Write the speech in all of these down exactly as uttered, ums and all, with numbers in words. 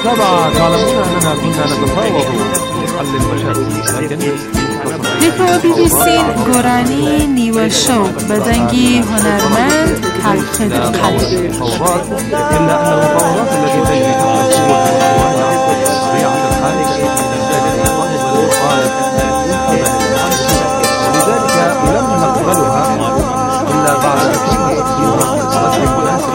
سبعة تعلمون أننا كنا نتفاوض لحل المشاكل، لكن بفابیلیسین گورانی نیوشو بدنگی هنرمند کلخد قلب المفاوضات، إلا أن المفاوضات التي تجري تحت طبيعة الحال ولذلك لم نقبلها إلا بعد إقامة رسم مناسب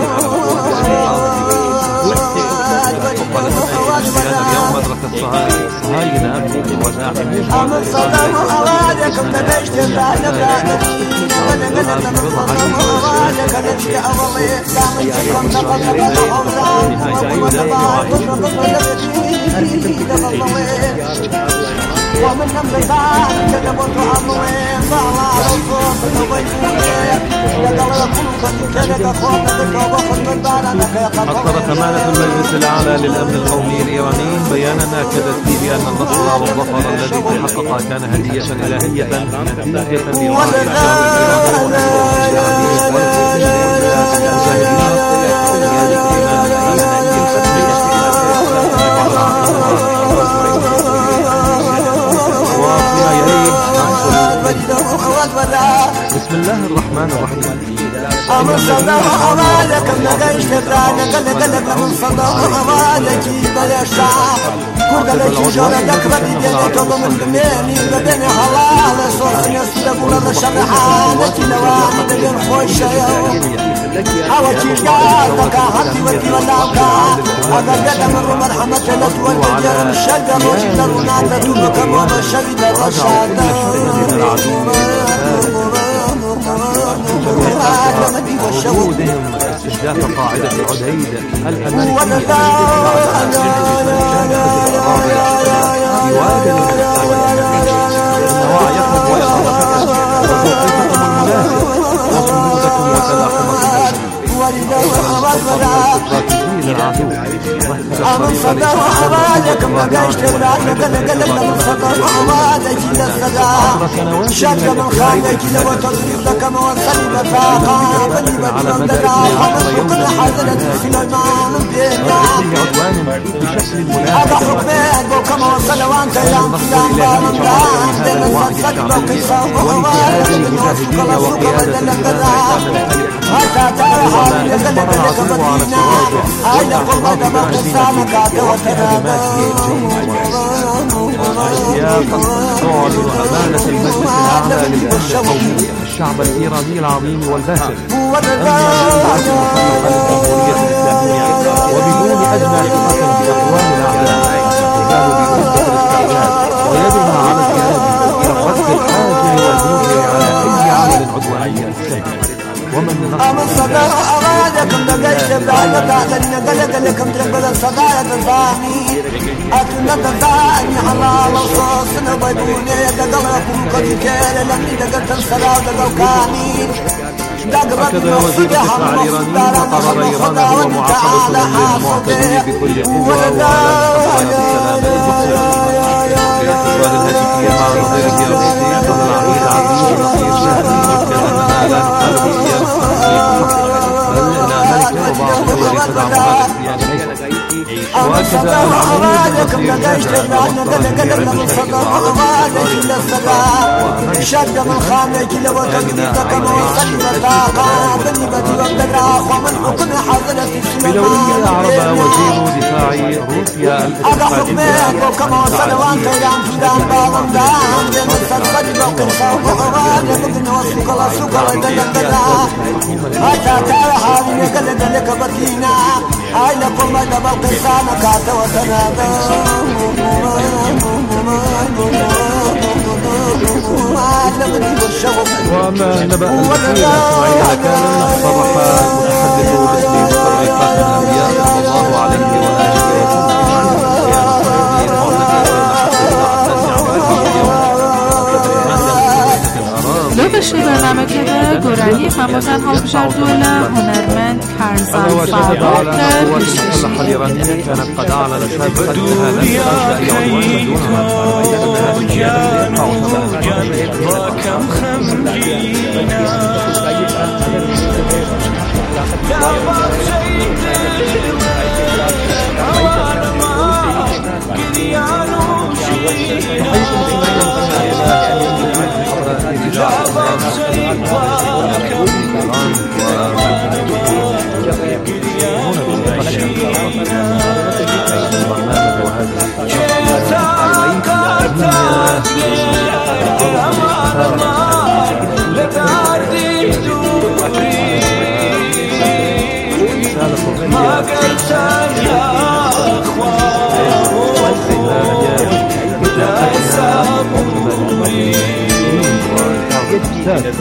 اليوم مدرسة الصهاينة وزاحمين ومن نمر بعد كتبت عمرين طالع الصوت أصدر كمانة المجلس الأعلى للأمن القومي الإيراني بيانا أكدت فيه بأن النصر والظفر الذي تحقق كان هدية إلهية نتيجة لإرادة بسم الله الرحمن الرحيم. أمر صدق أمالك نجيش تبرانا قل قلك من صدق أمالك بلا شعب كل لك جردك بدي دينك ضمن بميني بدني حلال صوص يسلب ولا شرحانك نوامد غير خوش يوم حوتي قالك حتي ودي ولاوكا أقدت من مرحمة لتولد الشجر وشدر ونعدت بكم وبشرد الرشاد وجودهم استهداف قاعدة عديد الأمريكية النواة يطلب ويصرفكم وتوقيتكم المناسب وصمودكم وتلاحمكم أمن صدر أمالك مقاش تبراك قل قلك من صدر أمالك إلى الصداع شك من خالك لو تصريف لك موصل بفاقا بني بدون دقا خمس وكل حزنة في المال بينا هذا حكمين بوك موصل وانت يام في يام بارم دان دين الصدق بوكيسا وغوالك من وصفك لسوك بدل القضاء حتى ترى حالي لقلك لك بدينا أين قربك مقصانك وتنادى تعلن أمانة المجلس الأعلى للأمن القومي الشعب الإيراني العظيم والباسل وبدون أدنى شبهة بأقوال الأعداء كانوا بمنتهى الاستعداد ويدها على الجهاد إلى رد الحاجة والبنية على أي عمل عدواني ومن أمن صدر أرادكم لقيت بعلك أعلن قلق لكم تقبل الصدايق الفاني أتنا تفاني حلال الصوص نبيبوني دقلكم قد كير لمن دقلت الصلاة دقلكاني أكد وزير الدفاع الإيراني قرار إيران هو معاقبة المعتدين بكل قوة في الاتصال الهاتفي مع نظيره الروسي قال العميد عزيز نصير شهري أكد أننا لا نحارب القيام بل إنها ملكة وبعض الدول تدعم هذا القيام وأكد أن أمريكا شد من خانك لو تقديدك موصل بطاقة بني بدي وابتدرا ومن حكم حضرة بلوري أعرب وزير دفاع روسيا الاتحادية كما وصل وانت يام فدان بالم دان دين الصدق بوكسا وغوال يبقن وصلك لسوك ودلقلا حتى ترى حالي يقلد لك بدينا هاي لكم مدى بوكسانا كاتا وتنادى وأما نبأ الأخير إسماعيل كان صرح المتحدث باسم مستضعفات الأنبياء صلى الله عليه وآله لو بشه برنامه که به گرانی هموزن ها بجردوله هنرمند کرزان فاروق در المسلح الإيراني كانت قد أعلنت سابقا أنها لن تنشأ عدوان دونها الأساس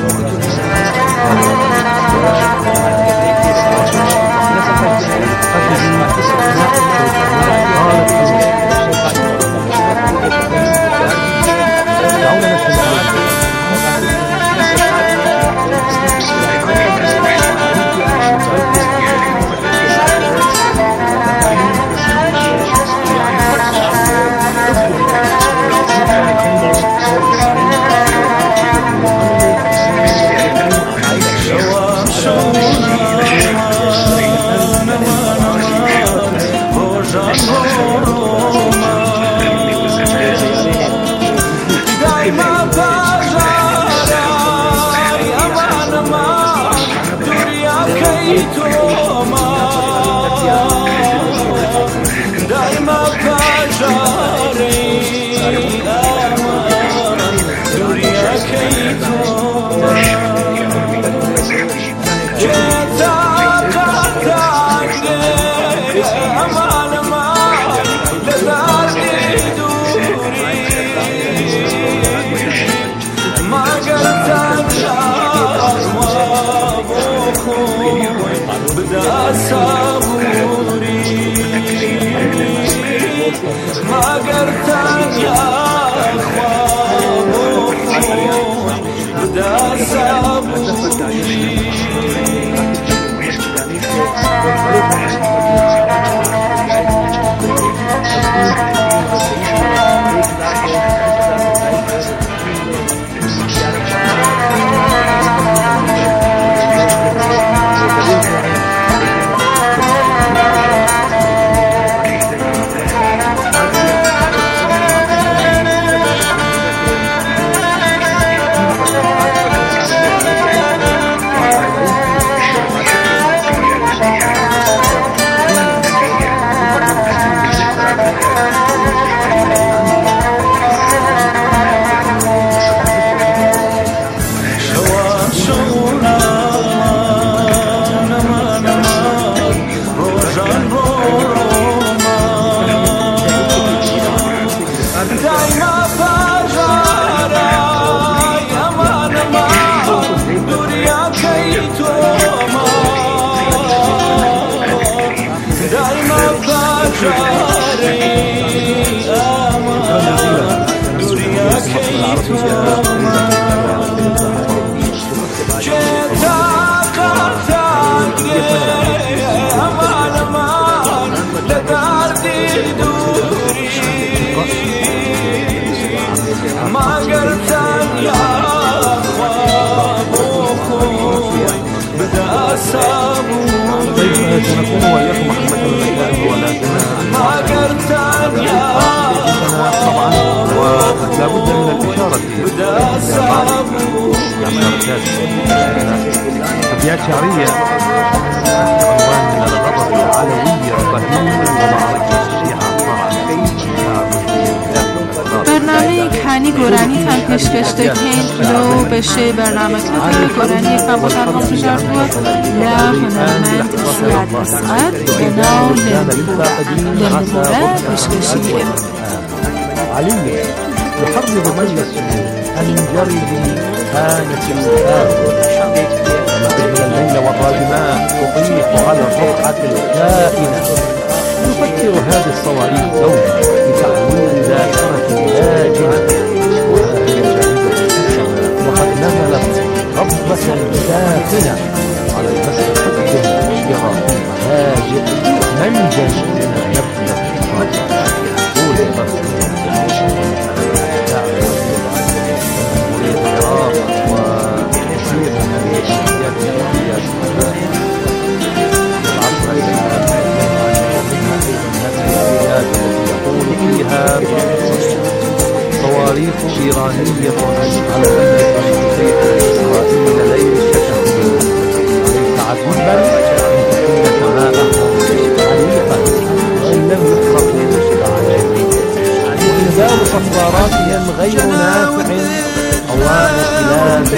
سنكون وإياكم محمد المكان ولكن طبعا ولا بد من الإشارة أبيات شعرية عنوان من الغضب العلوية الرهيب ومعركة الشيعة برنامه کهانی گورانی تن پیشکش دکین لو بشه برنامه که گورانی کم و تنها تجار بود لا هنرمند سیاد اسعد بناو لنمورة پیشکشی علي يحرض مجلس أن ينجري بهانة الآخر إن الليل والراجمات تطيح على الرقعة الكائنة يفكر هذه الصواريخ دوما بتعليم ذاكرة هاجمة وهي جاهزة في السماء وقد نزلت ربة ساخنة على المسجد المشيرة هاجئ منجز لنا نبنى طول المسجد صواريخ إيرانية على مملكة إسرائيل ليست تحمل ليس عجيبا أن تكون سماءهم حريقا وإن لم يخرقوا بعجب وإنزال صفاراتهم غير نافع أوان خلال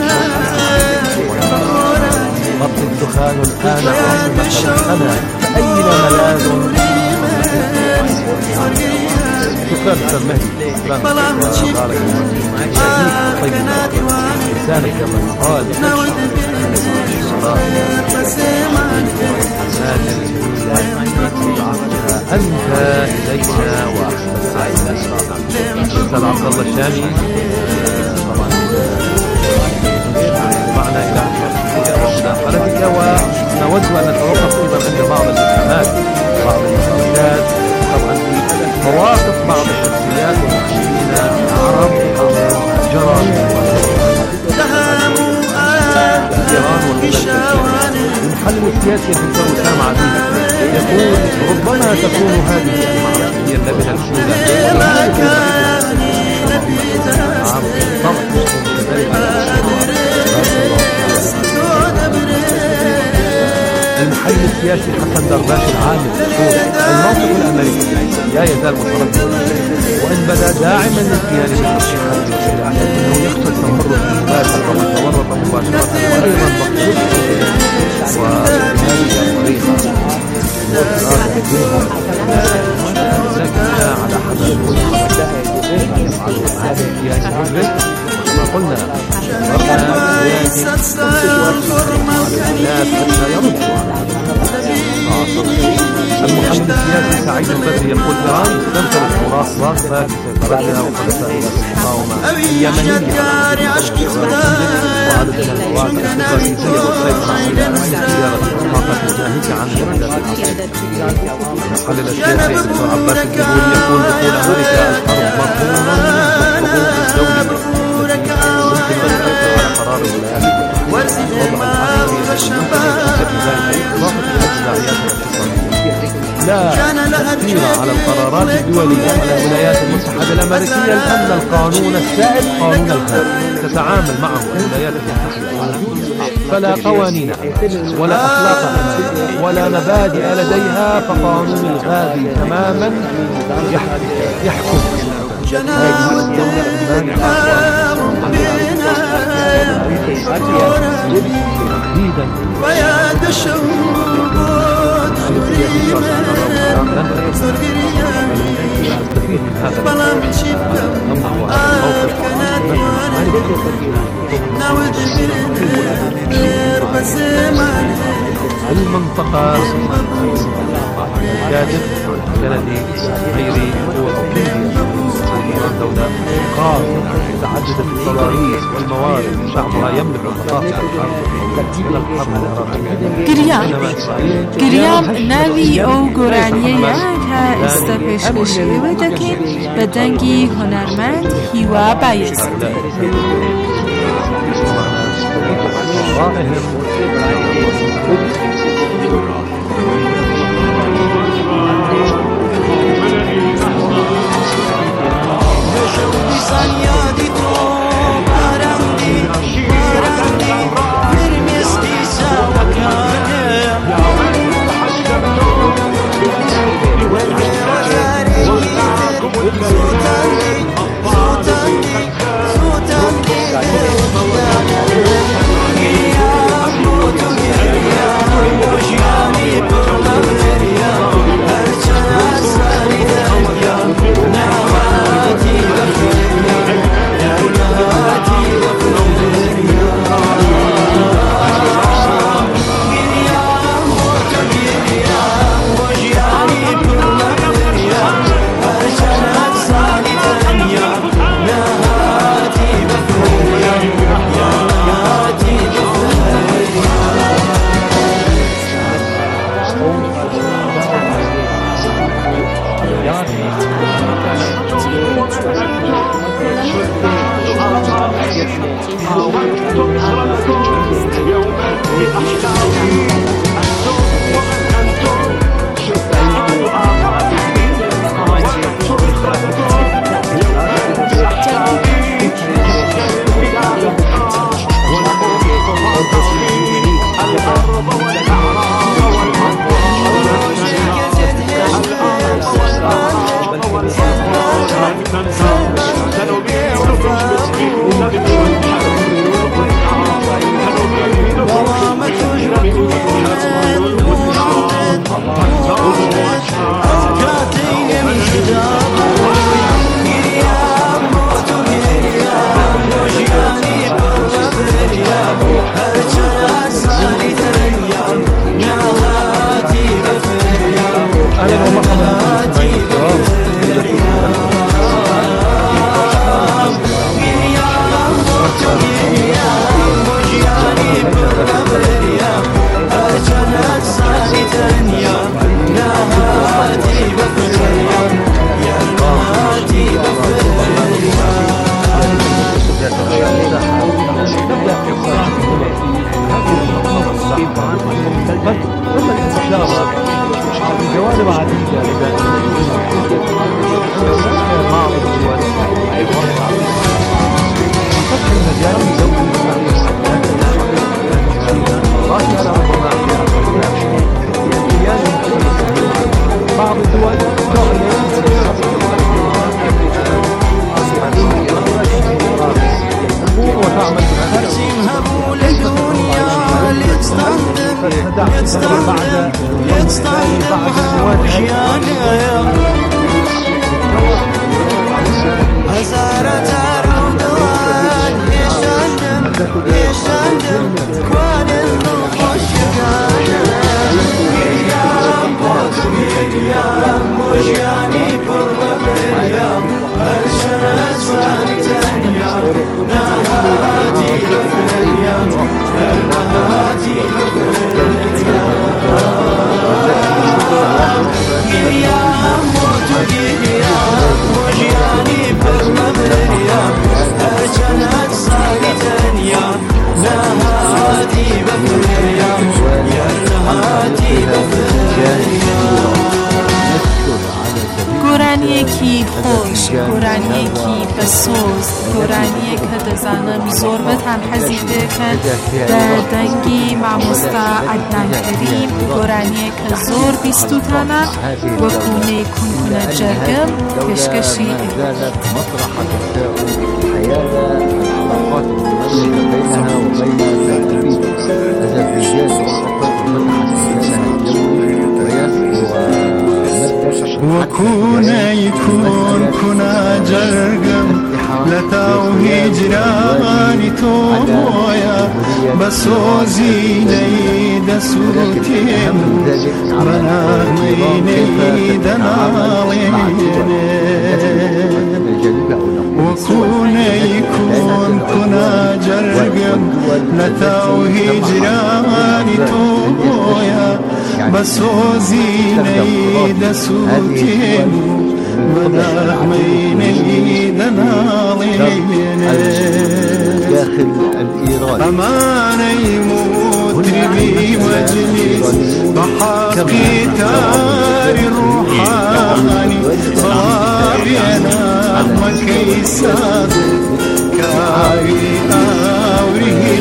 مطلب الدخان الآن عاصمة الخنا فأين ملاذ شكرا أستاذ مهدي، شكرا بارك الله فيك. طيب لسانك كما قال أنت إلينا وأحسن أستاذ عبد الله الشامي طبعا معنا إلى مداخلتك، ونود أن نتوقف أيضا عند بعض الإسهامات بعض المشاركات طبعا في مواقف بعض الشخصيات والمحللين العرب جرى المحلل السياسي الدكتور وسام عزيز يقول ربما تكون هذه المعركة هي اللبنة الأولى المحلل السياسي حسن درداش العامل يقول الموقف الأمريكي لا يزال مترددا، وإن بدا داعما للقيام بالترشيح لكنه يخشى التورط في المباشر كما تورط مباشرة وأيضا مقصود وهذه الطريقة لكننا على حسب كما قلنا المحلل السياسي سعيد البدري يقول إيران تمتلك تراث راسخة بسيطرتها وخلفائها المقاومة اليمنية وعدد من القوات الاستراتيجية والسيطرة على تجارة الطاقة الناهية عن الوحدات العسكرية. المحلل السياسي الدكتور عباس الجبوري يقول دخول أمريكا الحرب مضمونا بالحقوق الدولية التي يمكن أن تؤثر على قرار الولايات المتحدة وضع العسكري لا تأثير على القرارات الدولية على الولايات المتحدة الأمريكية، لأن القانون السائد قانون الغاب تتعامل معه الولايات المتحدة فلا قوانين ولا أخلاق ولا مبادئ لديها، فقانون الغابي تماما يحكم هذه الدولة تحديدا ويا الشهود نستفيد من هذا المنطقة الكاتب الكندي غيري هو إيران دولة خاصة متعددة الصواريخ والموارد، شعبها يملك المناطق گریام ناوی ئەو گۆرانیەیە کە ئێستا پێشکەشیەوە دەکەین بە دەنگی هۆنەرمەند هیوا بایزد. Thank you. خوش گرانی کی بسوز گرانی که دزانم زور بتن حزیده کن در دنگی معموستا عدنان کریم گرانی که زور بیستو تانا و کونه کن کنه جرگم کشکشی مطرح حياة العلاقات المتميزة بينها وبين التأمين أذربيجان وكونا يكون كنا جرقم لتاوهي جراني توبويا بسوزي نيد سوتيم مناغميني دناليني وكونا يكون كنا جرقم لتاوهي جراني توبويا بسوزي نيد سوتيم مناغميني دناليني داخل الإيران أماني مطربي مجلس بحقي تاري الروحاني رابينا مكي صادق كاري آوري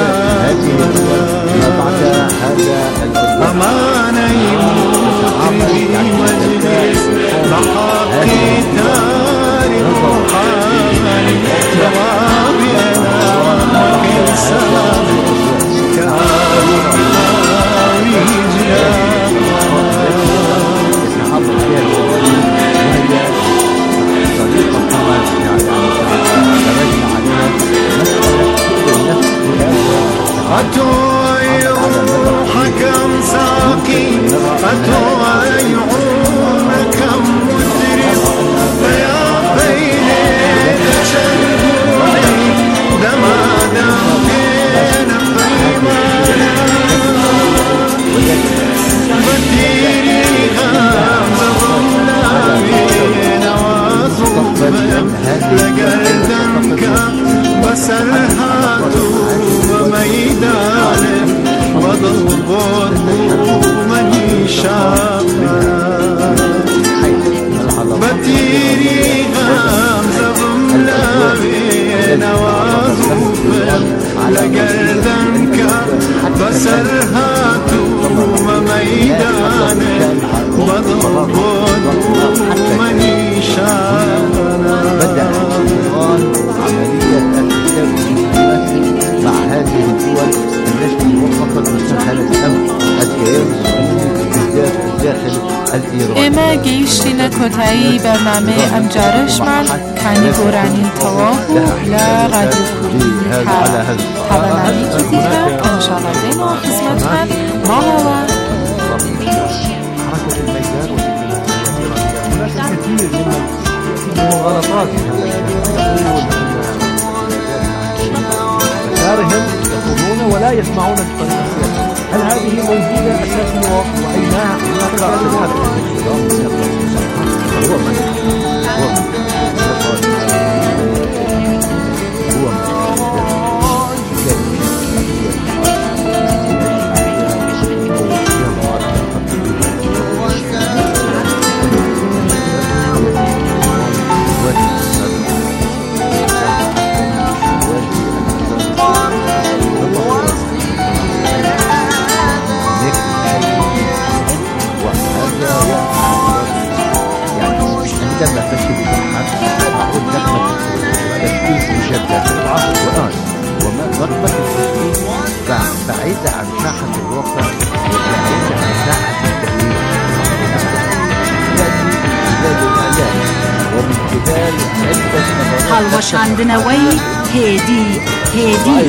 أماني مطربي مجلس بحقي تاري الروحاني رابينا مكي صادق كاري أتوي روحك مساقي أتوي عونك مدرس يا بيني تشربوني دما دمتين قيمانا بديري غامض ملامين وصوب لقردنك بسرهاتو ميدان وضرب مني شابنا بتيري غامزة ملابين وازوفا لقردنك بسرهاتو ميدان وضرب مني شابنا بدأ عملية التسوية مع هذه الدول التي وقفت مساحة أمن الكيان بالذات داخل الإيران. اما گیشتین کتایی برنامه امجارش من کنی گورانی تواهو لا رادیو کوری حوالانی تو دیگه انشاءالله دیم و خدمت من ماهوا حركة الميدان هناك كثير من المغالطات مسارهم يخوضون ولا يسمعون الطريق السياسي. هل هذه موجودة أساسا وأينها هناك هذا هو من هو عندما تشتري بالحق أقول نغمة تشكيل مجدد والآن وما نغمة التشكيل بعيدة عن ساحة الواقع وبعيدة عن ساحة التأويل تأتي من خلال الإعلام ومن خلال عدة هەڵوەشاندنەوەی هێدی هێدی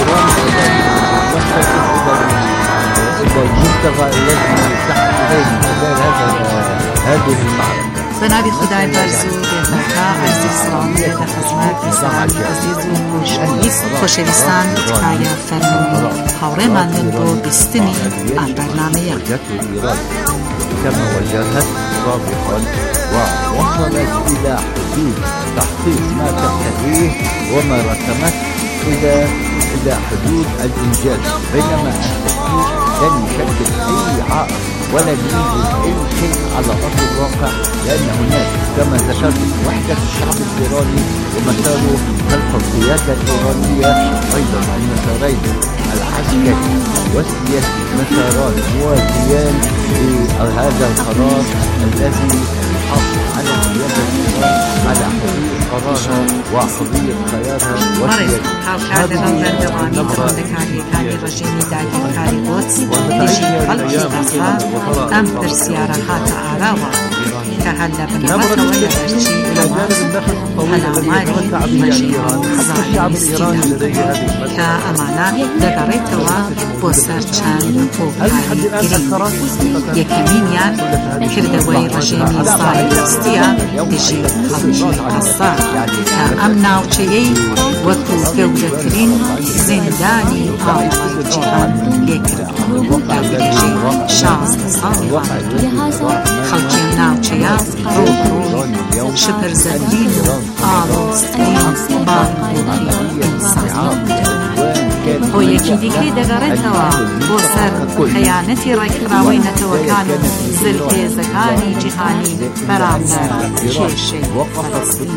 إلى المنطقة التي تحت إليه من خلال هذا هذه المعركة. بنابي خدای بەرز و بێتەکە عەرزی سڵامی لە خزمەت میزبانی عەزیز و خۆشەویست خۆشەویستان تکایە فەرموون هاوڕێمان بن بۆ بیستنی ئەم بەرنامەیە. كما وجهت سابقا ووصلت إلى حدود تحقيق ما تبتغيه وما رسمت إلى إلى حدود الإنجاز، بينما التفكير لن يشكل أي عائق ولن يوجد أي شيء على أرض الواقع، لأن هناك كما ذكرت وحدة الشعب الإيراني ومساره خلف القيادة الإيرانية، أيضا المسارين العسكري والسياسي مساران موازيان لهذا القرار الذي يحافظ على قيادة إيران على حرية قرارها وحرية خيارها وسياسة. هذه النظرة ذكرية رجيمي داخل كاري قدس لجي خلقي أصلا أم برسيارة خاطئ عراوة كهلا بنبطة ويهرشي نماز هلا ماري مجيئة زاري استيلا كأمانا دقريتوا بوسر چند وكاري گرين يكمينيان كردوي رجيمي صاري استيا لجي خلقي أصلا كأم ناوچيي وكو گەورەترین زیندانی ئاڵای جیهان لێکردووە داگیرێژەی شازدە ساڵی خەڵکی ناوچەیە ڕووڕووی شپرزەترین و ئاڵۆزترین بانبوونی ئینسانی بۆ یەکی دیکەی دەگەڕێتەوە بۆ سەر خەیانەتی ڕێکخراوەی نەتەوەکان و زلهێزەکانی جیهانی بەرامبەر کێشەی فەلەستین.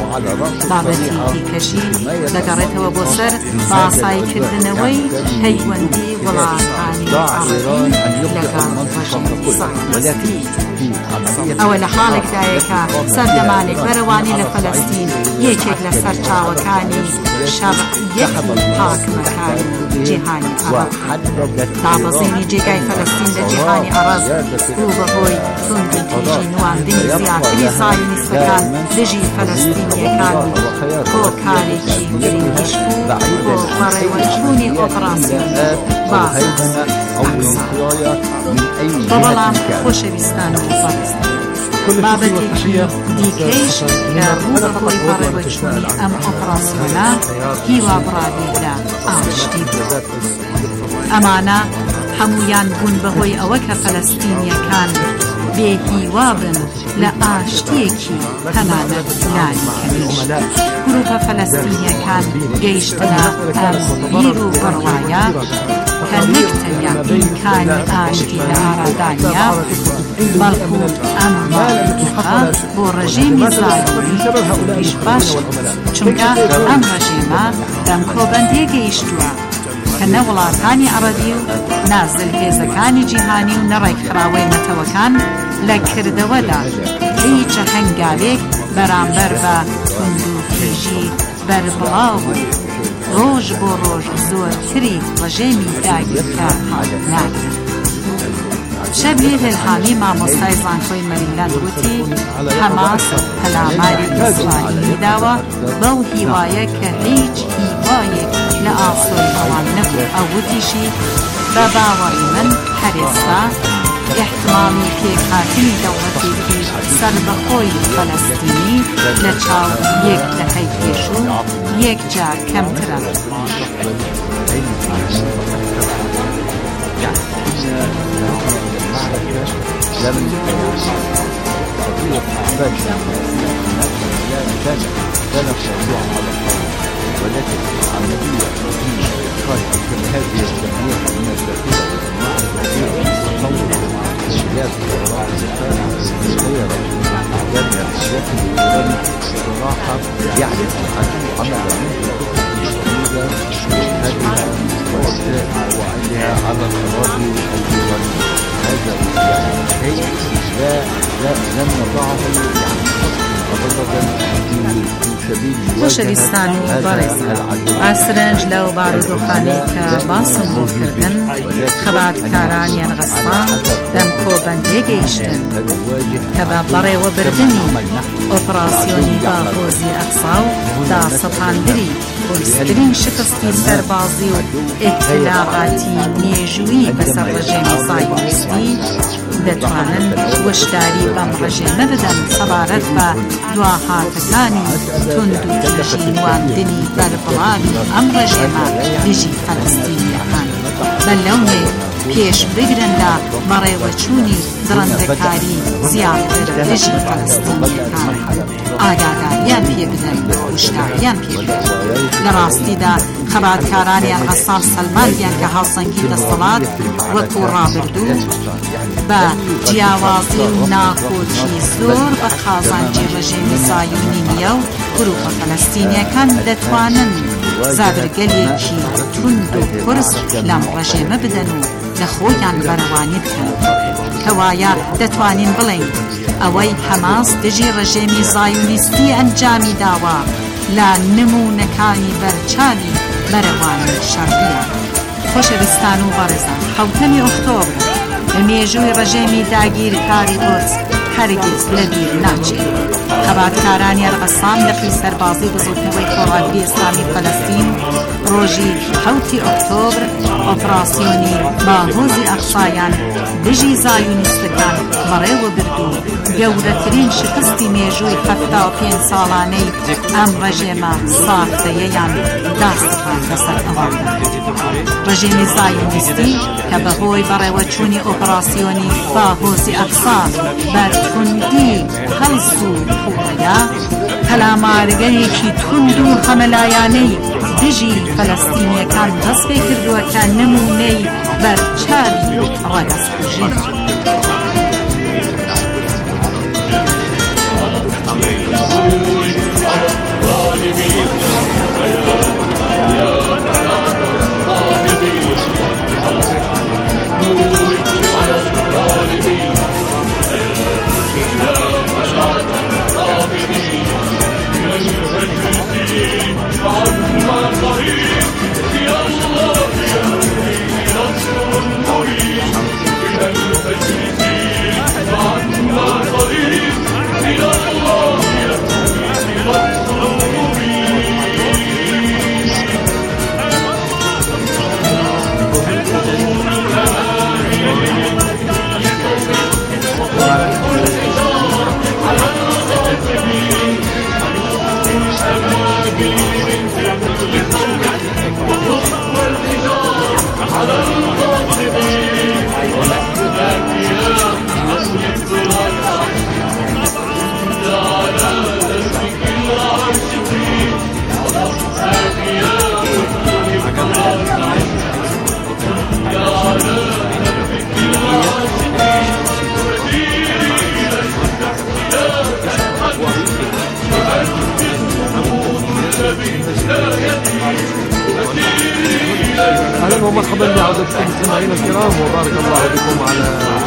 بابەتی دیکەشی دەگەڕێتەوە بۆ سەر باسایکردنەوەی پەیوەندی وڵاتانی عەرەبی لەگەڵ ڕێژەمی سایۆنیستی. ئەوە لە حاڵێکدایە کە سەردەمانێک بەرەوانی لە فەلەستین یەکێک لە سەرچاوەکانی شەرعیەتی حاکمەکانی جیهانی عەرەب دابەزینی جێگای فەلەستین لە جیهانی عەرەب بوو بەهۆی توندوتیژی نواندنی زیاتری سایۆنیستەکان دژی فەلەستینیەکان و هۆکارێکی گرنگیش بوو بۆ بەڕێوەچوونی ئۆپراسیۆنی بازرسی ئەقسا. بەڵام خۆشەویستان و بەڕێزان بابەتێکی دیکەیش کە ڕوو بەهۆی بەڕێوەچوونی ئەم ئۆپراسیۆنە هیوا بڕابی لە ئاشتی بوو. ئەمانە هەموویان بوون بەهۆی ئەوە کە فەلەستینیەکان بێهیوا بن لە ئاشتیەکی تەنانەت لانی کەمیش. گروپە فەلەستینیەکان گەیشتنە ئەم بیر و بڕوایە کە نەک تەنیا ئیمکانی ئاشتی لە ئارادانیە، بەڵکو ئەم ماڵوتوقە بۆ ڕێژیمی زایۆنی پیش باش چونکە ئەم ڕێژیمە دەم کۆبەندێ گەیشتووە کە نە وڵاتانی عەرەبی و نازلهێزەکانی جیهانی و نەڕێکخراوەی نەتەوەکان لە کردەوەدا هیچە هەنگاوێک بەرامبەر بە توندوتیژی بەربڵاو ڕۆژ بۆ ڕۆژ زۆرتری ڕێژێمی داگیرکە ناکرد. شەبلی هێلهامی مامۆستای زانکۆی مەریلاند وتی هەماس پەلاماری ئیسرائیلی داوە بەو هیوایە کە هیچ هیوایەک لە ئاسۆی ئەوان نەبوو. ئەو وتیشی بە باوەڕی من هەر ئێستا احتمامی پێکهاتنی دەوڵەتێکی سەربەخۆی فەلەستینی لە چاو یەک دەهەی پێش و یەک جار کەمترە. لم قضية أحباشا كانت كانت موضوع على الطاولة، ولكن العملية في إخراج مثل هذه الجمعيات من الداخلة مع الداخلة تطور سياسة الإيران غير أعداد السياسة الإيراني صراحة يعني عمل عمل هذه المؤسسة وعليها على الأراضي الإيرانية. هذا يعني شيء لا لا لم نضعه يعني أبدا في سبيل خۆشەویستان و بەڕێزان، ئاسرنج لەو بارودۆخانەی کە باسم بۆ کردن خەباتکارانیان غەسبا دەم کۆبەندێ گەیشتن کە بە بەڕێوەبردنی ئۆپراسیۆنی باغۆزی ئەقسا و داسەپاندنی بۆسترین شکستی سەربازی و ئێتلاعاتی مێژووی بەسەر ڕێژێمی سایۆنیستی دەتوانن وەشداری بەم ڕێژێمە بدەن سەبارەت بە دواهاتەکانی توندوتیژی نواندنی بەربڵاوی ئەم ڕێژێمە دژی فەلەستینیەکان بە لەونێ پێش بگرن لە بەڕێوەچوونی درەندەکاری زیاتر دژی فەلەستینیەکان. ئاگادار ئاگاهیان پێ بدەن وشداریان پێ بدەن لە ڕاستیدا خەباتکارانیان غەسان سەلماندیان کە هاوسەنگی دەسەڵات وەکو ڕابردوو بە جیاوازی و ناکۆچی زۆر بە قازانجی ڕژێمی زایۆنی نییە و گروپە فەلەستینیەکان دەتوانن زابرگەلێکی تند و قرس لەم ڕژێمە بدەن و لە خۆیان بەرەوانی بکەن کەوایە دەتوانین بڵێن ئەوەی هەماس دژی ڕژێمی زایۆنیستی ئەنجامی داوە لە نمونەکانی بەرچاوی بەرەوانی شەڕقیە. خۆشەویستان و بەڕێزان، حوتەمی ئۆکتۆبر لە مێژووی ڕژێمی داگیرکاری قودس هەرگیز لەبیر ناچێت. خەباتکارانی ئەرغەسان لەقی سەربازی بزوتنەوەی خۆڕاگری ئیسلامی فەلەستین ڕۆژی حوتی ئۆکتۆبر ئۆپراسیۆنی باهۆزی ئەقسایان دژی زایۆنیستەکان بەڕێوە برد و گەورەترین شکستی مێژووی هەفتا و پێنج ساڵانەی ئەم ڕژێمە ساختەیەیان داستخان لەسەر ئەواندا. ڕژێمی زایۆنیستی کە بەهۆی بەڕێوەچوونی ئۆپراسیۆنی باهۆزی ئەقسا بە توندی هەڵس و پوڵەیە پەلامارگەیەکی تند و هەمەلایانەی دژی فەلەستینیەکان دەست پێ کردووە کە نمونەی بەرچاوی ڕەگەزکوژین. اهلا ومرحبا بعودتكم مستمعينا الكرام وبارك الله بكم على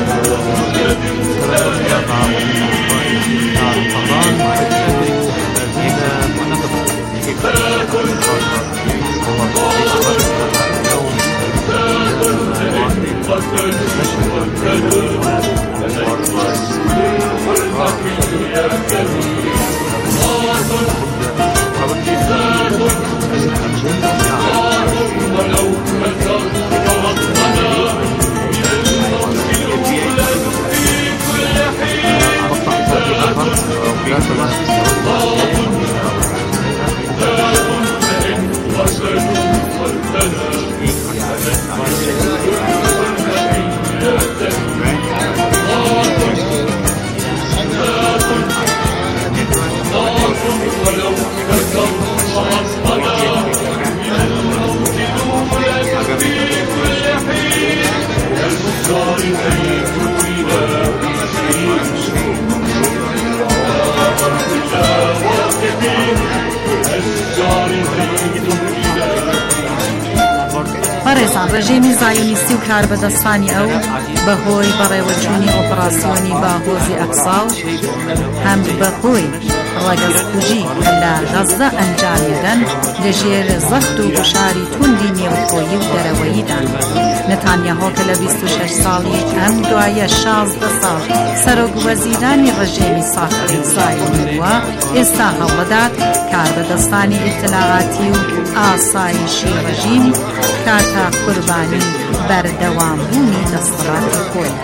بەڕێزان، ڕژێمی زایۆنیستی و کاربەدەستانی ئەو بەهۆی بەڕێوەچوونی ئۆپراسیۆنی باهۆزی ئەقسا و هەم بەهۆی ڕەگەزکوژی کە لە غەزە ئەنجامێدەن لەژێر زەخت و گوشاری توندی نێوخۆیی و دەرەوەییدان. نەتانیاهۆ کە لە بیست و شەش ساڵی ئەم دوایە شازدە ساڵ سەرۆکوەزیرانی ڕژێمی ساختەی زایۆنی بووە، ئێستا هەوڵەدات کاربەدەستانی ئیتلاعاتی و ئاسایشی ڕژیم کاتە قوربانی بەردەوامبوونی دەسەڵاتی خۆی.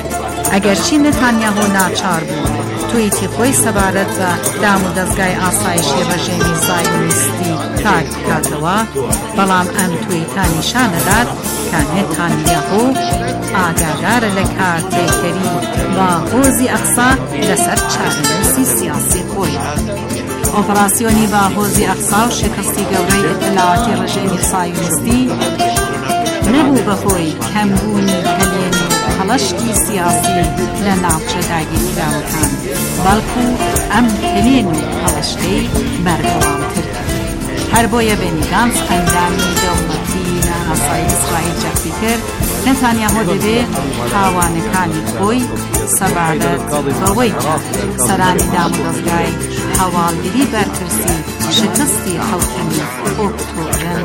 ئەگەرچی نەتانیاهۆ ناچار بوو تویتی خۆی سەبارەت بە دام و دەستگای ئاسایشی ڕژێمی زایۆنیستی کار بکاتەوە، بەڵام ئەم تویتە نیشانەدات کە نێتانیاهۆ ئاگادارە لە کارتێکەری باهۆزی ئەقسا لەسەر چارەنووسی سیاسی خۆی. ئۆپراسیۆنی باهۆزی ئەقسا و شکستی گەورەی ئیطلاعاتی ڕژێمی سایۆنیستی نەبوو بەهۆی کەمبوونی هەلێنی هەڵەشتی سیاسی لە ناوچە داگیرکراوەکان، بەڵکو ئەم هەلێن و هەڵەشتەی بەردەوامتر هەر بۆیە بێنی گانس ئەندامی دەوڵەتی لە ئاسایی ئیسرائیل جەختی کرد نەتانیاهۆ دەبێت هاوانەکانی خۆی سەبارەت بەوەی سەرانی دام و دەستگای هەواڵگیری بەرپرسی شکستی حوتەمی ئۆکتۆبر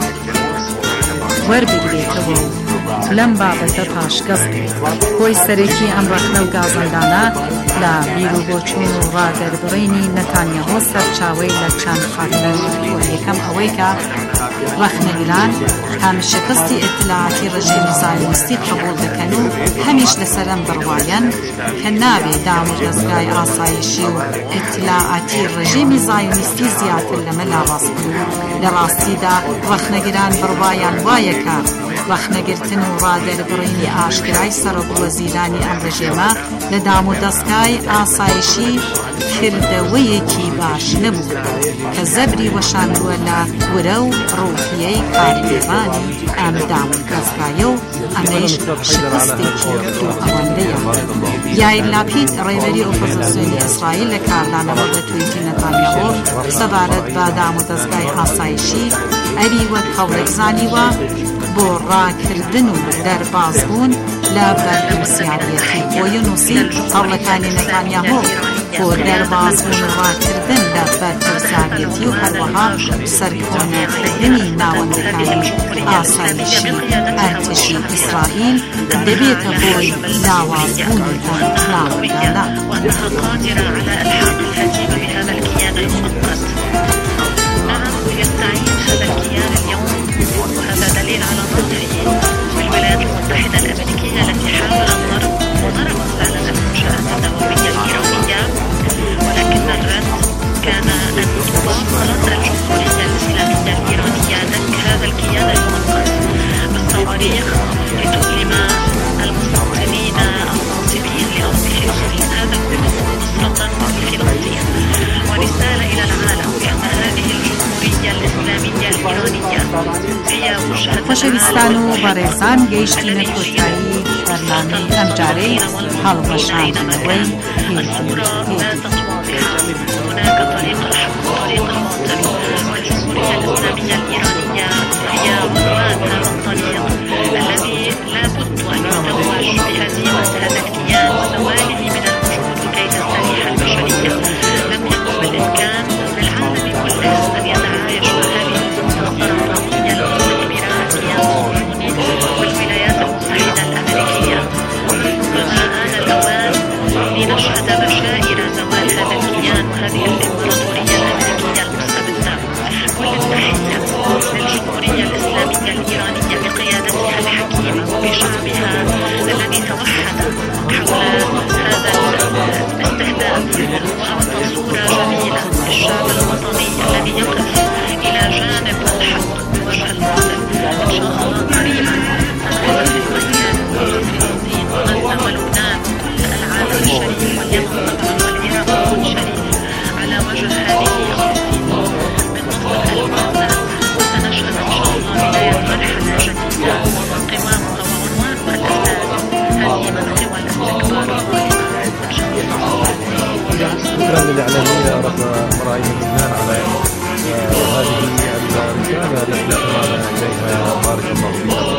وەربگرێتەوە و لەم بابەتە پاشگەز بێت. هۆی سەرەکی ئەم ڕەخنە و گازەندانە لە بیرروبۆچوون و ڕادەربڕینی نەتانیاهۆ سەرچاوەی لە چەند خاکە یەکەم ئەوەی کە ڕەخنەگران هەم شکستی ئیطلاعاتی ڕژێمی سایۆنیستی قبوڵ دەکەن و هەمیش لەسەرم بڕوایەن کە نابێت دام و دەستگای ئاسایشی و ئیطلاعاتی ڕژێمی سایۆنیستی زیاتر لەمە لاڕاست بوو. لە ڕاستیدا ڕەخنەگران بڕوایان وایەکە ڕەخنەگرتن و ڕادەربڕینی ئاشکرای سەرۆکوەزیرانی ئەم ڕژێمە لە دام و دەستگای ئاسایشی کردەوەیەکی باش نەبوو کە زەبری وەشاندووە لە ورە و ڕوحیەی کاریێڕانی ئەم دام و دەستگایە و ئەمەیش شکستێکی دوو ئەوەندەیە. یایر لاپید ڕێبەری ئۆپۆزیسیۆنی ئیسرائیل لە کاردانەوە بە توییتی نەتانیاهۆ سەبارەت بە دام و دەستگای ئاسایشی ئەری وەک هەوڵێک زانیوە بۆ ڕاکردن و دەربازبوون لە بەرپرسیارەتی بۆیە نووسی هەوڵەکانی نەتانیاهۆ بۆ دەربازبوون و ڕاکردن لە بەرپرسیارەتی و هەروەها سەرکۆنەکردنی ناوەندەکانی ئاسایشی ئەرتشی ئیسرائیل دەبێتە بۆی لاوازبوونی ئەم ناوەندانە. وأنها قادرة على إلحاق الهزيمة بهذا الكيان المؤقت. نعم، يستعين هذا الكيان اليوم، وهذا دليل على ضعفه بالولايات المتحدة الأمريكية التي حاول الضرب وضرب فعلا المنشآت النووية الإيرانية، ولكن الرد كان أن واصلت الجمهورية الإسلامية الإيرانية دك هذا الكيان المؤقت بالصواريخ لتؤلم المستوطنين الناصبين لأرض فلسطين. هذا كله نصرة لفلسطين ورسالة إلى العالم بأن هذه الجمهورية الإسلامية الإيرانية هي وجهة خۆشەویستان و بەڕێزان گەیشتینە کۆتایی بەرنامەی ئەمجارەی هەڵوەشاندنەوەی الثورة لا تطوع هناك طريق الحق وطريق الباطل، والجمهورية الإسلامية الإيرانية هي عنوان هذا الطريق الذي لا بد أن يتوج بهزيمة هذا الكيان وزواله من الوجود كي تستريح البشرية. لم يكن بالإمكان للعالم كله أن يتعايش مع هذه المنظرة الرقمية المستكبرة الكيان الصهيوني والولايات المتحدة الأمريكية. ربما آن الأوان لنشهد بشائر زوال هذا الكيان وهذه الإمبراطورية الأمريكية المستبدة. كل التحية للجمهورية الإسلامية الإيرانية بقيادتها الحكيمة وبشعبها الذي توحد حول هذا الاستهداف، وأعطى صورة جميلة للشعب الوطني الذي يقف إلى جانب الحق وجه الباطل. إن شاء الله قريبا هذه الولايات وفلسطين وغزة ولبنان وكل العالم الشريف واليمن والعراق والشريف على وجه هذه الأرض من نصف الألوان، وسنشهد إن شاء الله بداية مرحلة جديدة قوامها وعنوانها الأساس هزيمة قوى الاستكبار الظالمة إن شاء الله. شكرا للإعلامية مراعي لبنان على هذه الرسالة التي استمعنا إليها، بارك الله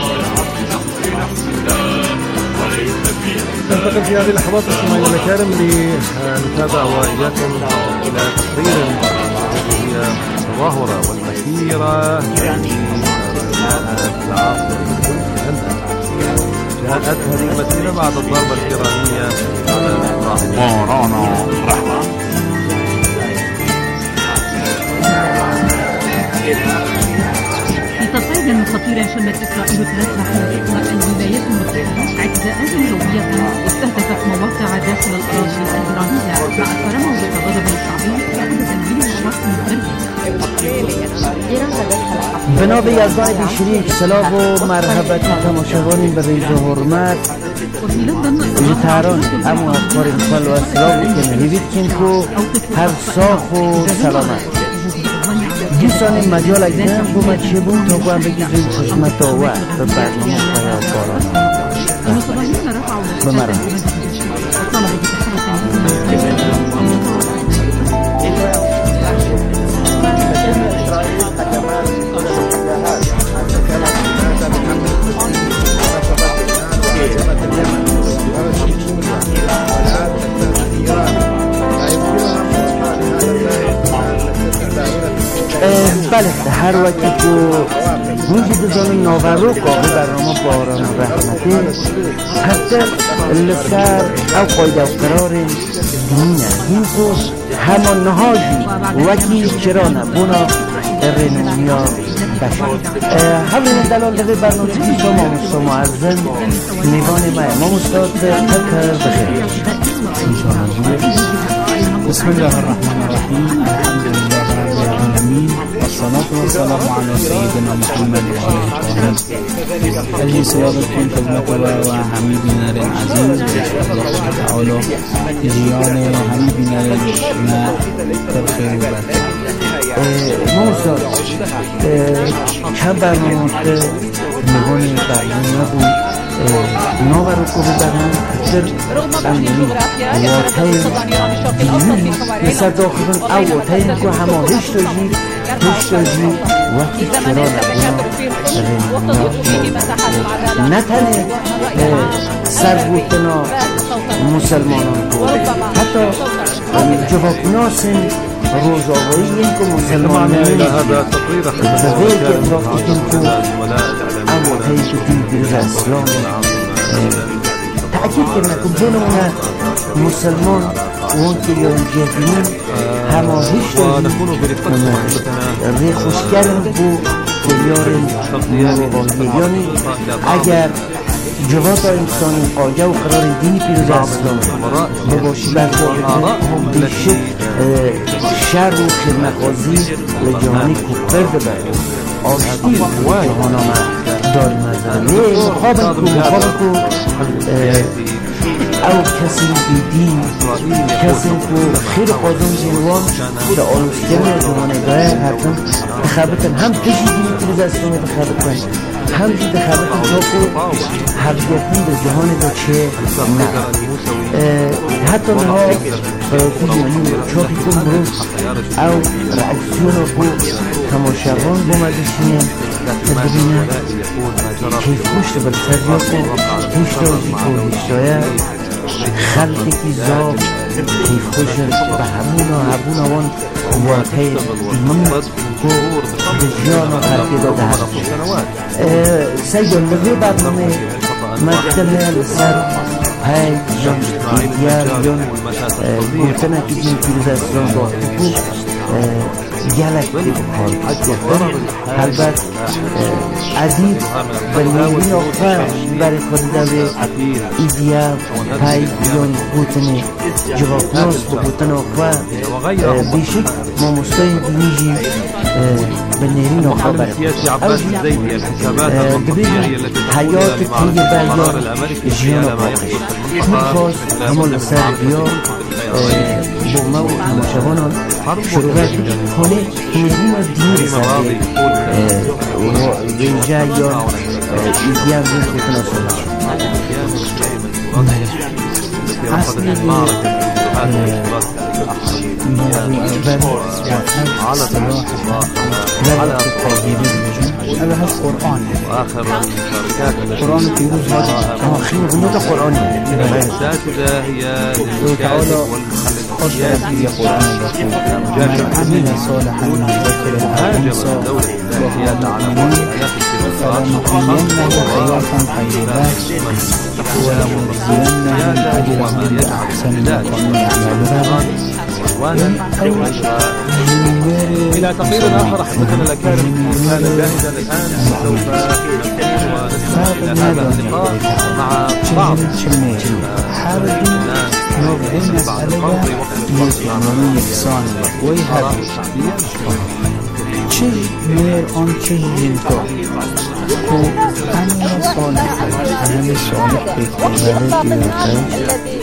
فيك. ننتقل في هذه اللحظات مستمعينا الكرام لنتابع وإياكم إلى تقرير هي التظاهرة والمسيرة في العاصمة جاءت هذه المسيرة بعد الضربة الإيرانية على مورانا رحمة. تصعيد خطير شنت إسرائيل ثلاث حملات الولايات المتحدة اعتداءات جوية استهدفت مواقع داخل الأراضي الإيرانية مع أثر موجة غضب شعبي بعد تنزيل الشرطة الغربي. بنابه یزدان شریک سلام و مرحبتی تماشاگانین به ریز و حرمت ویژه تهران اما افکار مخل و سلام که نهیوید کن که هر ساخ و سلامت دوستان مجال اگرم بوم چه بود تا باید بگیزیم خدمت آوه به برنامه پایان باران المتظاهرون رفعوا بمرم الطلبة بتحرك بله هر وقت که وجود دان ناورو قابل برنامه باران و رحمتی حتی لسر او قاید او قرار دینه این که همان نهاجی وکی چرانه بنا رنونیا بشد همین دلال دوی برنامه که شما مستو معظم نیوان مای ما مستاد تکر بخیر بسم الله الرحمن الرحیم الحمد لله رب العالمین والصلاة والسلام على سيدنا محمد وعلى آله الذي سيادتكم خدمت و حمیدین عظیم الله تعالی جیان حمیدین ما در خیر و برکت. ما استاد چند برنامه که نگاه برنامه بود ناور کو بدن در امنی واتای دینی مثل داخل او واتای کو همه هشتاجی هشتاجی وقتی چرا نبونا نه تنه سربوتنا مسلمانان کو حتی جوابناسن روزاوایی این که مسلمانان هذا تقرير بغیر که اطلاقی که او واتای که دین در اسلام تأكيد كنا كبوننا مسلمان وانت يوم جاهدين هما هشتاجي ريخوش كرم بو كليار مروغانيان اگر جواب انسانی قاجه و قرار دینی پیروز اسلام بباشی برگاه بیشت شر و خیرمخوازی لجهانی کپر ببر آشتی جهان آمد دار مزدن یه مخابن کو مخابن کو او کسی بیدین کسی کو خیر قادم جنوان در آلوستن جهانه گاه حتم دخابتن هم کشی دینی پیروز اسلام دخابتن هم جی دخابتن تا کو حقیقتن در جهان دا چه نه حتی نها دیگانی چاقی کن بروز او رأکسیون کو تماشاوان بومدشینه ببینه کیف خوشت بل سریع کن هشتاجی کن هشتایه خلقی که زاب کیف خوشت به همون هبون آوان واقعی من که بجیان و خلقی داده هست سیدان لگه برنامه مکتمه لسر پای جان ایدیار جان گفتنه که این پیروز اسلام داخل بود گلک بکار البته عدید بلیوی آخر برای خود دوی ایدیا پای بیان بوتن جواب ناس با بوتن آخر بیشک ما مستای دینیجی بنیرین آخر برای ببینید حیات تیه بریار جیان آخرش کل خواست همون لسر بیا با ما و تماشاوانان شروع کنه هیدین و دین رساله وینجا یا ایدیان دین خودتنا سوچ اصلی موضوع على على هذا القرآن واخر المشاركات القرآن في يوز هذا آخر بنوت قرآن الأساتذة هي للكاتب والمخلد في قرآن من عمل صالحا من ذكر الأنصى وهو مؤمن فلنحيينه حياة طيبة ولنجزينهم أجرهم بأحسن ما كانوا يعملون إلى تقرير آخر أحبتنا الأكارم كان جاهزا الآن سوف ونستمع إلى هذا اللقاء مع بعض حابب نوبه مسئله مسلمانی یکسان وی هدف چه میر آن چه جنکا که همین صالح همین صالح بکنه دیگه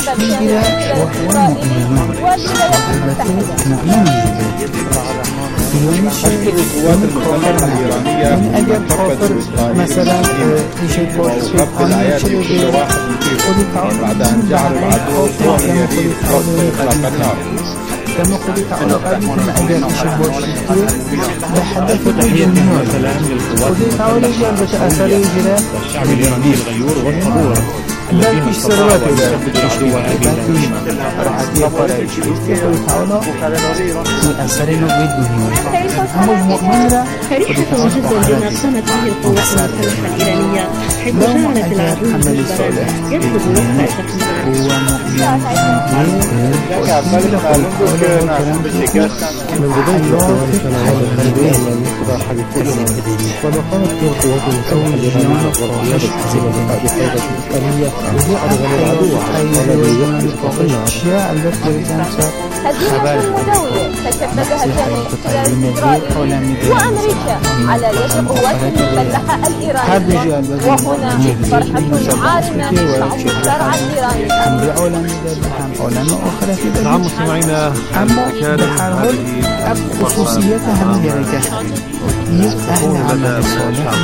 وشمیره وحوان مؤمنون البته مؤمن جده یعنی چه؟ یعنی کافر نه. یعنی اگر کافر مثلا میشه باشه آنیه چه بگه خودی تعالی کافر یعنی خودی تعالی قدیم كما قلت تعالى قبل أجل شبوش بحدث الدنيا قلت تعالى جنبة أثر الجنة الغيور والطهور لا فيش ثروات لا فيش راحت يقرأ قلت تعالى من أثر الدنيا هم المؤمنة خريطة جزء بما قامت به القوات المسلحة الإيرانية حيث كانت العدو الجبار يرفض وقع تقنية هو مؤمن من بداية وقامت به القوات المسلحة الإيرانية ورقيادة حزب القاعدة الإسلامية وهي العدو الأشياء التي كانت هزيمة مدوية تسببها الجانب الإسرائيلي وأمريكا على يد قوات المسلحة الإيرانية وهنا فرحة عارمة تعم الشرع الإيراني. نعم مستمعينا أما بحال خصوصيتها من ذلك أهل عمل صالح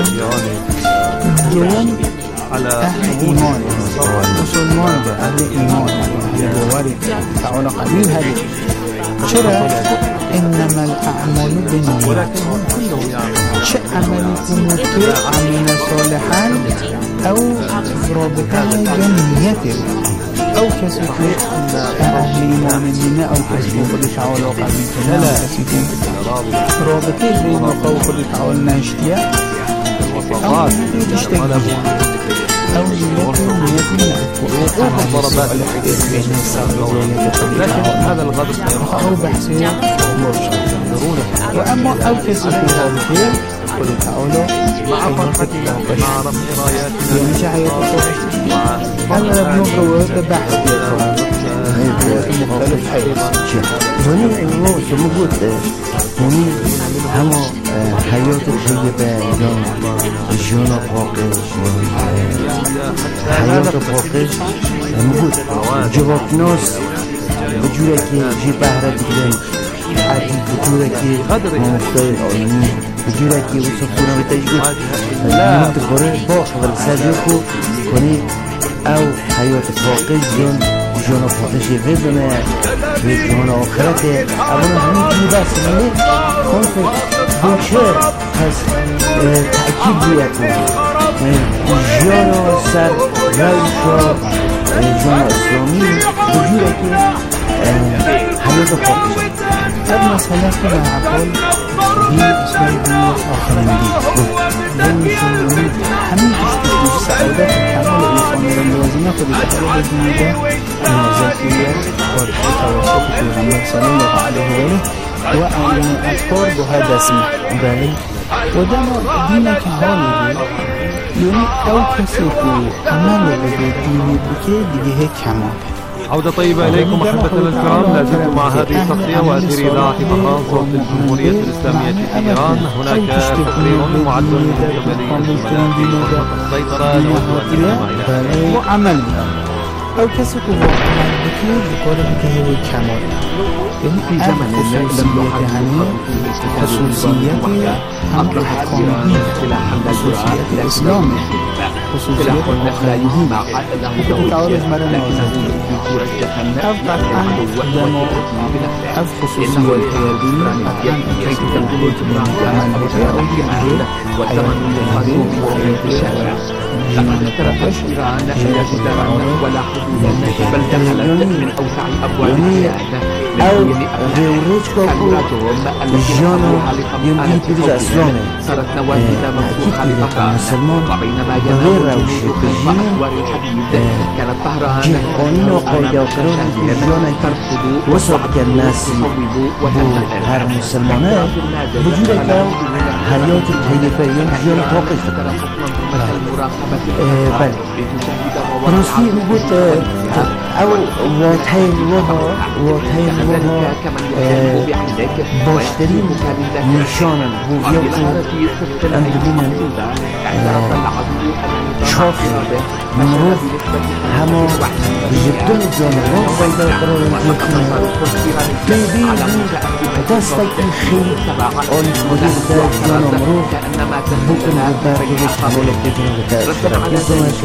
دون أهل إيمان مسلمان أهل إيمان أهل بواري تعالى قبيل هذه شرع إنما الأعمال بالنيات شيء عملكم مطيع عمل صالحا أو رابطة جنيته أو كسفه أهل إيمان منا أو كسفه قد تعالى قبيل كنا كسفه رابطة بين قوة قد تعالى ناشتيا أو تشتغل أو يكون يبنى وقوف الضربات لكن هذا الغدر أو بحثية وأما أو كسفها بخير قل تعالى مع فرحتنا مع رفع راياتنا يوم شعية أنا بنبروه بحث مختلف حيث وني الروس موجود وني هم حياة الخيبة جونا فوقش حياة فوقش موجود جواب ناس بجورة كي جي بحرة دكتين عادي بجورة كي مفتاين علمي بجورة كي وصفونا بتجود لا تقرر باخ والسابقو وني أو حياة فوقش جون جونا فوقش يفيدنا في جونا آخرته أبونا همين بس مني كنت بوشر هز تأكيد بيكون جونا سر روشا جونا اسلامی بجوره که حیات فوقش هذه مسألة كلها عقل هي اسمها الدنيا آخرين دي ومشون حميد اشتكي السعودة كامل الإنسان والوزنة فبتحرر الدنيا الزكية والتوسط في الغمار صلى الله عليه وآله وأن أذكر بهذا اسمه بالي ودام دينك هالي يعني أو كسيكو عمل الديني بكي ديه كمان. عودة طيبة إليكم أحبتنا الكرام، لا زلتم مع هذه التغطية وأثير إذاعة طهران صوت الجمهورية الإسلامية في إيران. هناك تقرير معد من قبل السيطرة وعمل أو كسكو هو عمل بكير بقول بكيه الكمال، يعني في زمن خصوصية يعني خصوصية أمر القومية خصوصية الإسلام خصوصية الأخلاقيين وكتعرض مرة أفضل أحد أف خصوصية الحيادية عن كيف تنقلت من العمل بتأويل والزمن الخصوص والانتشار لقد تركش إيران حياة ولا حدود بل دخلت من أوسع الأبواب السيادة أو بيروج كوكو جانا يمكن تبدأ إسلامي صارت نوافذ مفتوحة للأفراد وبينما غير روشي أسوار الحديد كانت طهران جي قانون وقايدة وقانون في جانا ترفض وصعد الناس هر مسلمانات بجودك حياة الهيفة يوم جانا توقف بل براسي نقول أو واتهين وها واتهين وها باشترین نشان هویت ام ببینن چاپ مرو همه جدن جانوان پیدا قرار جدن بیبی دستی خیلی آلی خودی بده جان مرو بکن برگرش حمال بکنه بده اشتراک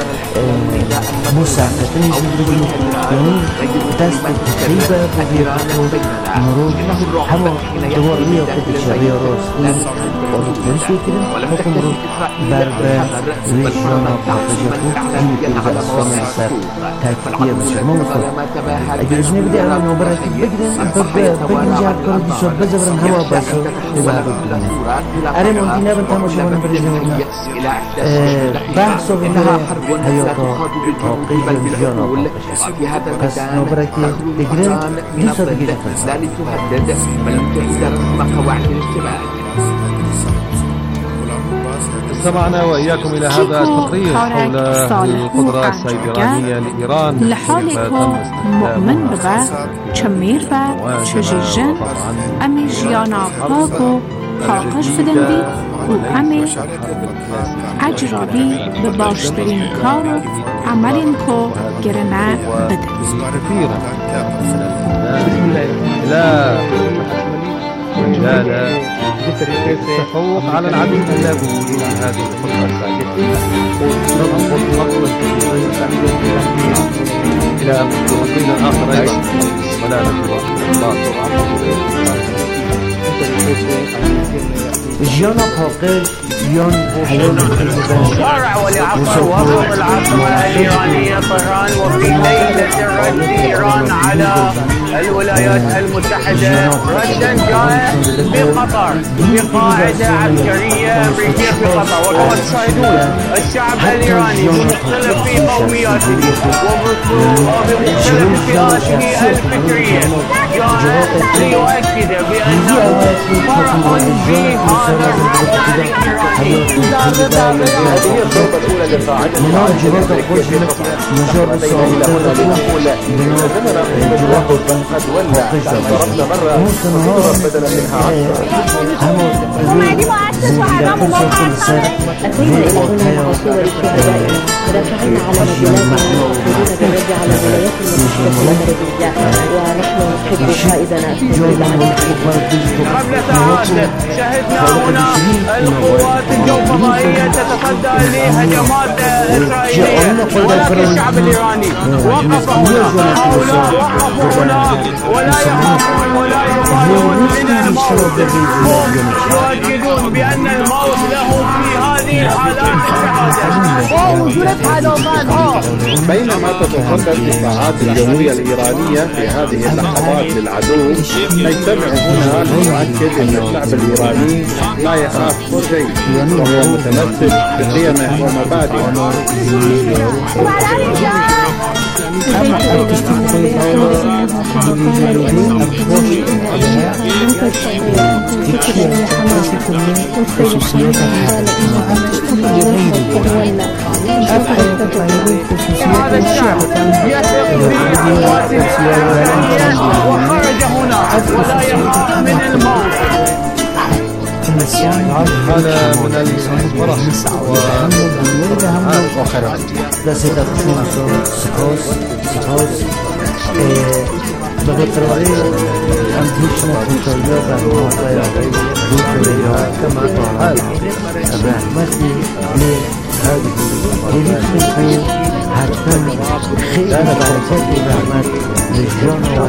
مساعدت نیزم بگیم یعنی دستی خیلی بده مرو همه دواری خود شبیه راست آلی کنشوی کرن حکم رو بر بر ویشان آفاقجاتو این که اسلام سر تکیه بشه ما مطلب اگر ازنه بده اما نوبرکی بگیرن بگین جهد کنو دیشا بزورن هوا باشو ببعد بگیرن اره ممکنه بن تماشاوان برجنه بحث و بنده حیاتا حقیق جان آفاقجات پس نوبرکی بگیرن دیسا بگیرن استمعنا وإياكم إلى هذا التقرير حول القدرات السيبرانية لإيران. لحالكم مؤمن بغا چمير با چجيجن أمي جيانا باكو پاقش بدن و أمي عجرابي بباشترين كارو عملين كو گرنا بدن كثيرا لا مجال التفوق على العدو اللاذي في هذه الفترة السابقة إلى موضوعين آخر أيضا ولا جيانا باقش جيان حلال شارع ولعقر وصف العاصمة الإيرانية طهران وفي ليلة الرد إيران على الولايات المتحدة ردا جاء في قطر في قاعدة عسكرية أمريكية في قطر. وكما تشاهدون الشعب الإيراني بمختلف في قومياته وبمختلف فئاته الفكرية جاء ليؤكد بأنه فرح في هذا هذه الضربة الأولى للقاعدة منار جواب الخوش مجار الصعودات بنار جواب قد ولع ضربنا مرة موسى بدلا منها ومعدي مؤسس وحرام الله عنه أتينا إلى هنا لتصور الشهداء ورافعين على مجالاتنا ومحفوظين بالرد على الولايات المتحدة الأمريكية ونحن نحب قائدنا قبل ساعات شهدنا هنا القوات الجوفضائية تتصدى لهجمات إسرائيلية ولكن الشعب الإيراني وقف هنا هؤلاء وقفوا هنا ولا يخافون ولا يبالون من الموت هم يؤكدون بأن الموت له في هذه الحالات الشهادة. بينما تتصدى الدفاعات الجوية الإيرانية في هذه اللحظات للعدو نجتمع هنا لنؤكد أن الشعب الإيراني لا يخاف شيء وهو متمسك بقيمه ومبادئه. هذا الشعب يثق بقوات الإيرانية وخرج هنا ولا يخاف من الموت. هذا من الفرح وآخرات لا سيتكون سكوس سكوس بغطرائي أنتشنا كنتريا بالموضوع دوكريا كما قال أبان مثلي لهذه هذه حتى خير بركات الرحمة للجنة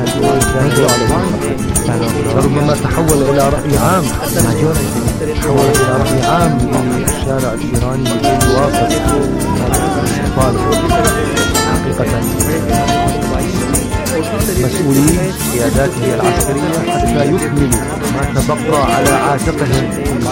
ربما تحول إلى رأي عام تحول إلى رأي عام في الشارع الإيراني لكي يوافق هذا الاستقبال. حقيقة مسؤولين قياداته العسكرية حتى يكملوا ما تبقى على عاتقهم.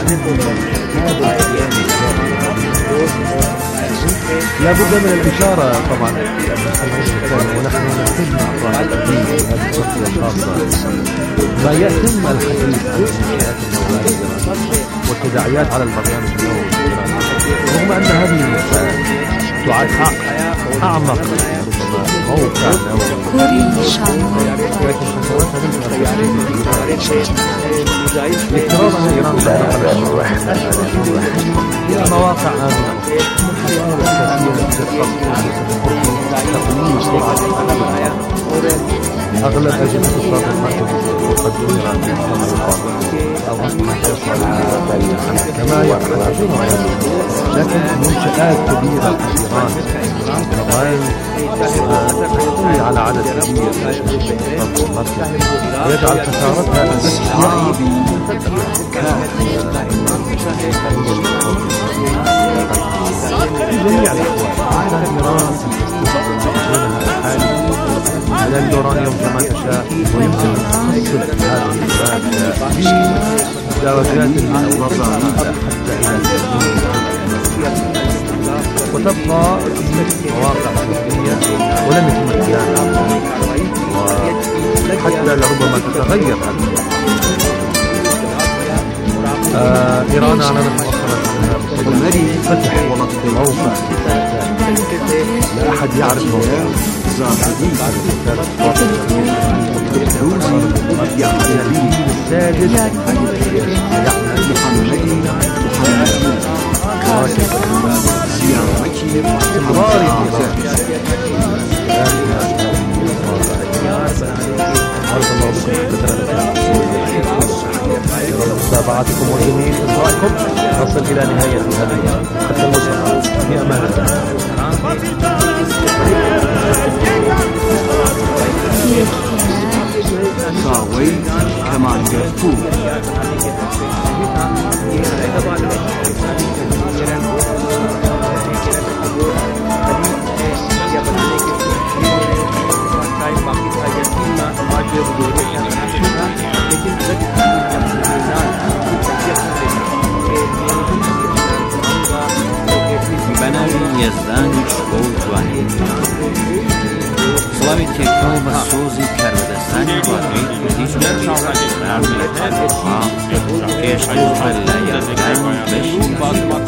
لا بد من الإشارة طبعا ونحن نحتاج أعضاء الدين في هذه الفترة الخاصة ما يتم الحديث عن الحياة النووية والتداعيات على البرنامج النووي، رغم أن هذه المسائل تعد أعمق ربما موقع نووي كوري شانو لكن خسارتها لم افتراض أن إيران إلى مواقع آمنة أغلب أجهزة الصادرات تقدم إيران أو كما يعلمون، لكن منشآت كبيرة في إيران تحتوي على عدد كبير ويجعل خسارتها في جميع الأحوال. إيران تستخدمها الحالي على اليورانيوم كما تشاء، ويمكن أن تحصل هذه المادة بدرجات منظمة حتى إلى التسليم، وتبقى مواقع فلسطينية ولم يتم القيام، وحتى لربما تتغير هذه آه إيران أعلنت مؤخرا أنها فتح موقع لا أحد يعرف موقع السادس متابعتكم وجميل إصغائكم. نصل إلى نهاية هذه خط المسابقة في أمان الله. صاوي كمان جرفو بناوی یزدان شکو جوانی سلامی تکو و سوزی کردستانی بادوی هیچ نرمی تنها پیشتو بلا یزدان بشی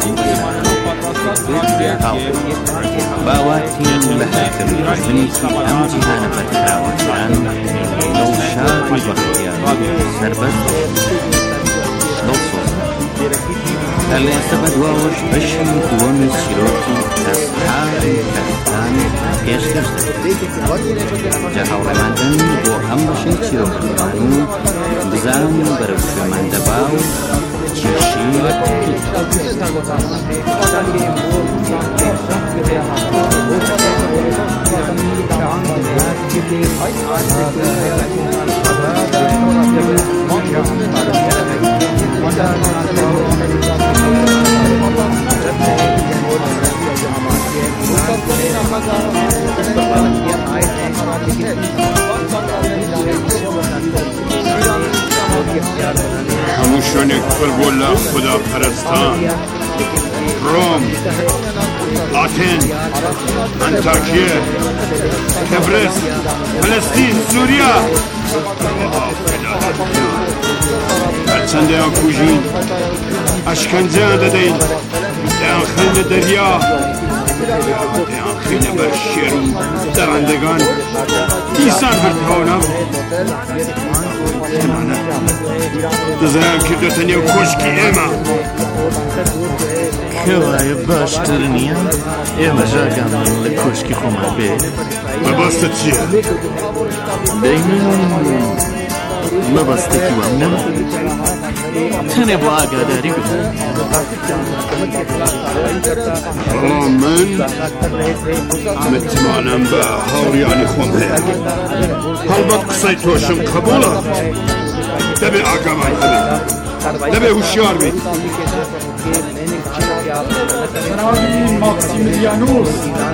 باواتین لحکر رجنی که هم جهان بکراوتان لو شاقی بختیار سربت دلسوز اللي استبد واوش بشي دون الشيروكي أصحاب كهتان يشكرت جاهو رماندن بو هم بشي شيروكي بانو بزام بروش مندباو تشيشي هموشون قلب خدا پرستان روم آتن انتاکیه کبرس فلسطین سوریا هرچنده ها کوژین اشکنجه ها دادین دیان خیل دریا دیان خیل بر شیرون درندگان ایسان هر تاونم دزایم که دوتنی و کشکی ایما كواي باش ترنيا يا مجاكا من الكشكي خمر بيه ما باستت شيء دايما ما باستكي وامنا تاني ابو آقا داري من متمعنا با هوري يعني خمر هل بقصي توشم قبولا تبي آقا معي خبي تبي هشيار بي ماكسيميليانوس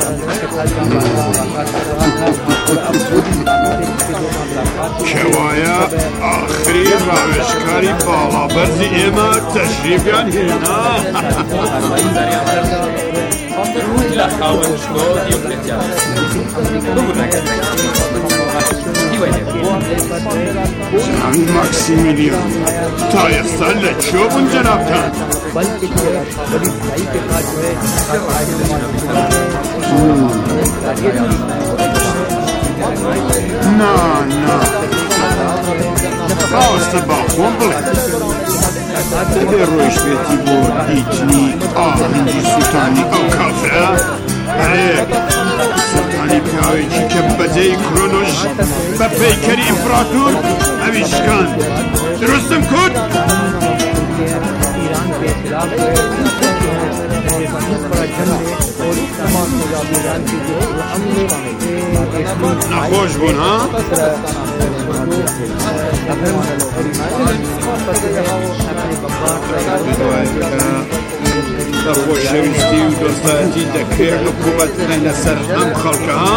كوايا آخري راوشكاري بالا برزي إما تشريف يعني هنا عند ماكسيميليان تا يستهلك شوفن جنابتان Mm. نا نا ڕاستە باخۆم بڵێ دەبێ ڕۆیش بێتی بۆ دیتنی ئاهەنگی سووتانی ئەو کافرە ئەرێ سووتانی پیاوێکی کە بەجێی کرۆنۆژ بە پەیکەری ئیمپراتور ئەوی شکاند دروستم کورد نەخۆش بوون ها؟ بەخۆشەویستی و دۆستایەتی دەکرێت حکوومەت بنێنە سەر ئەم خەڵکە ها؟